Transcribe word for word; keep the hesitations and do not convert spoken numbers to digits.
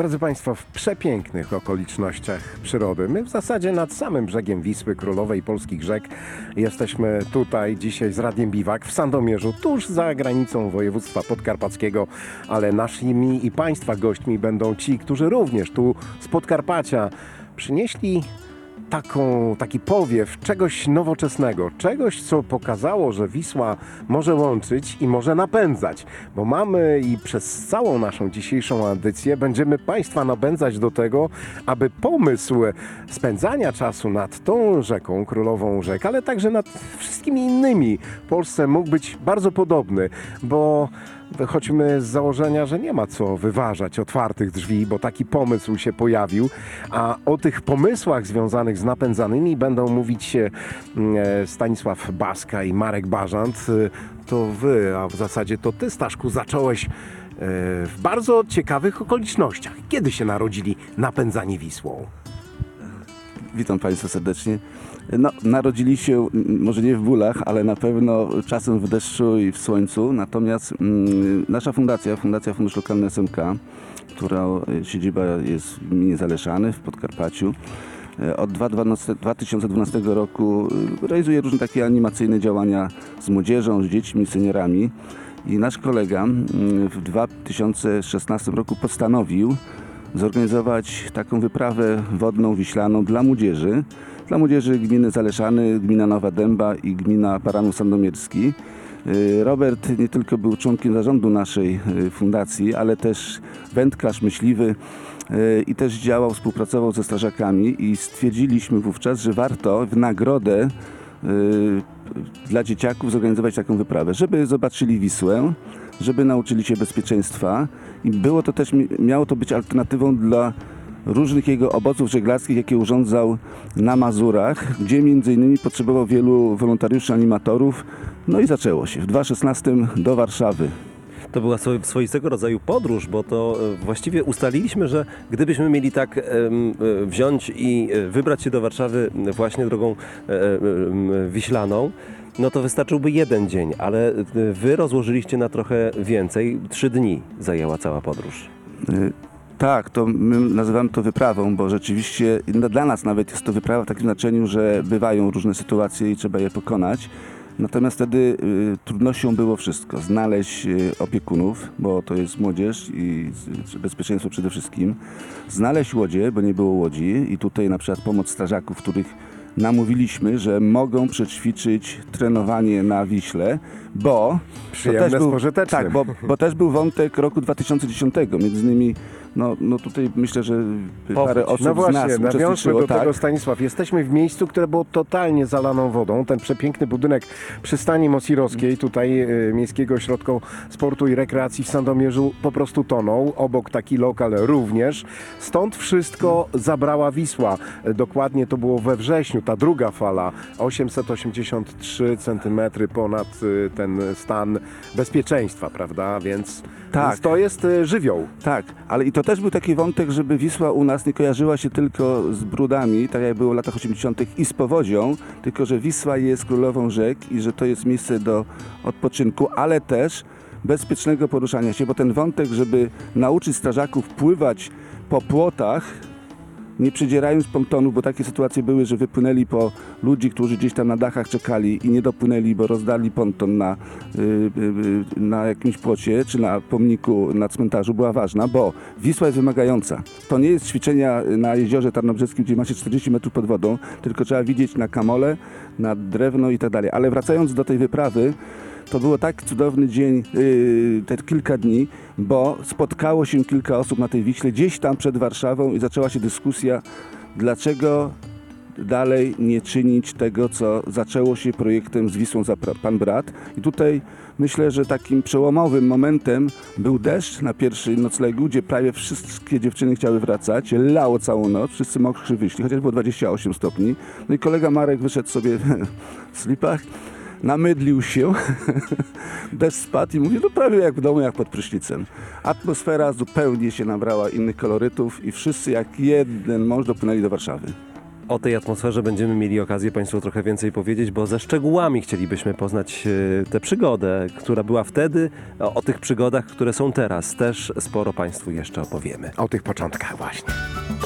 Drodzy Państwo, w przepięknych okolicznościach przyrody, my w zasadzie nad samym brzegiem Wisły, królowej polskich rzek, jesteśmy tutaj dzisiaj z Radiem Biwak w Sandomierzu, tuż za granicą województwa podkarpackiego, ale naszymi i Państwa gośćmi będą ci, którzy również tu z Podkarpacia przynieśli taką, taki powiew czegoś nowoczesnego, czegoś, co pokazało, że Wisła może łączyć i może napędzać, bo mamy i przez całą naszą dzisiejszą edycję będziemy Państwa napędzać do tego, aby pomysł spędzania czasu nad tą rzeką, królową rzek, ale także nad wszystkimi innymi w Polsce mógł być bardzo podobny, bo wychodźmy z założenia, że nie ma co wyważać otwartych drzwi, bo taki pomysł się pojawił, a o tych pomysłach związanych z napędzanymi będą mówić e, Stanisław Baska i Marek Bażant. To wy, a w zasadzie to ty, Staszku, zacząłeś e, w bardzo ciekawych okolicznościach. Kiedy się narodzili napędzani Wisłą? Witam Państwa serdecznie. No, narodzili się może nie w bólach, ale na pewno czasem w deszczu i w słońcu. Natomiast mm, nasza fundacja, Fundacja Fundusz Lokalny S M K, która siedziba jest w gminie Zaleszany w Podkarpaciu, od dwa tysiące dwunastego roku realizuje różne takie animacyjne działania z młodzieżą, z dziećmi, seniorami. I nasz kolega w dwa tysiące szesnastym roku postanowił zorganizować taką wyprawę wodną, wiślaną dla młodzieży. Dla młodzieży gminy Zaleszany, gmina Nowa Dęba i gmina Baranów Sandomierski. Robert nie tylko był członkiem zarządu naszej fundacji, ale też wędkarz, myśliwy i też działał, współpracował ze strażakami i stwierdziliśmy wówczas, że warto w nagrodę dla dzieciaków zorganizować taką wyprawę, żeby zobaczyli Wisłę, żeby nauczyli się bezpieczeństwa i było to też, miało to być alternatywą dla różnych jego obozów żeglarskich, jakie urządzał na Mazurach, gdzie między innymi potrzebował wielu wolontariuszy, animatorów. No i zaczęło się w dwa tysiące szesnastym do Warszawy. To była swoistego rodzaju podróż, bo to właściwie ustaliliśmy, że gdybyśmy mieli tak e, wziąć i wybrać się do Warszawy właśnie drogą e, e, wiślaną, no to wystarczyłby jeden dzień, ale wy rozłożyliście na trochę więcej. Trzy dni zajęła cała podróż. Y Tak, to my nazywamy to wyprawą, bo rzeczywiście no, dla nas nawet jest to wyprawa w takim znaczeniu, że bywają różne sytuacje i trzeba je pokonać. Natomiast wtedy y, trudnością było wszystko. Znaleźć y, opiekunów, bo to jest młodzież i y, bezpieczeństwo przede wszystkim. Znaleźć łodzie, bo nie było łodzi i tutaj na przykład pomoc strażaków, których namówiliśmy, że mogą przećwiczyć trenowanie na Wiśle, bo Przyjemne to też był, z pożytecznym. tak, bo, bo też był wątek roku dwa tysiące dziesiątego. Między innymi, no, no tutaj myślę, że parę osób No właśnie, z nas nawiążmy uczestniczyło. do tak. tego, Stanisław. Jesteśmy w miejscu, które było totalnie zalaną wodą. Ten przepiękny budynek przystani Mosirowskiej, tutaj y, Miejskiego Ośrodka Sportu i Rekreacji w Sandomierzu po prostu tonął. Obok taki lokal również. Stąd wszystko zabrała Wisła. Dokładnie to było we wrześniu, ta druga fala, osiemset osiemdziesiąt trzy centymetry ponad y, ten stan bezpieczeństwa, prawda? Więc, Tak. więc to jest y, żywioł. Tak, ale i to też był taki wątek, żeby Wisła u nas nie kojarzyła się tylko z brudami, tak jak było w latach osiemdziesiątych i z powodzią, tylko że Wisła jest królową rzek i że to jest miejsce do odpoczynku, ale też bezpiecznego poruszania się, bo ten wątek, żeby nauczyć strażaków pływać po płotach, nie przedzierając pontonów, bo takie sytuacje były, że wypłynęli po ludzi, którzy gdzieś tam na dachach czekali i nie dopłynęli, bo rozdali ponton na, yy, yy, na jakimś płocie czy na pomniku na cmentarzu, była ważna, bo Wisła jest wymagająca. To nie jest ćwiczenia na jeziorze Tarnobrzeskim, gdzie ma się czterdzieści metrów pod wodą, tylko trzeba widzieć na kamole, na drewno i tak dalej. Ale wracając do tej wyprawy, to było tak cudowny dzień, yy, te kilka dni, bo spotkało się kilka osób na tej Wiśle, gdzieś tam przed Warszawą i zaczęła się dyskusja, dlaczego dalej nie czynić tego, co zaczęło się projektem z Wisłą za Pan Brat. I tutaj myślę, że takim przełomowym momentem był deszcz na pierwszej noclegu, gdzie prawie wszystkie dziewczyny chciały wracać. Lało całą noc, wszyscy mokrzy wyszli, chociaż było dwadzieścia osiem stopni. No i kolega Marek wyszedł sobie w slipach, namydlił się, deszcz spadł i mówi, no prawie jak w domu, jak pod prysznicem. Atmosfera zupełnie się nabrała innych kolorytów i wszyscy jak jeden mąż dopłynęli do Warszawy. o tej atmosferze będziemy mieli okazję Państwu trochę więcej powiedzieć, bo ze szczegółami chcielibyśmy poznać e, tę przygodę, która była wtedy, o, o tych przygodach, które są teraz. Też sporo Państwu jeszcze opowiemy. O tych początkach właśnie.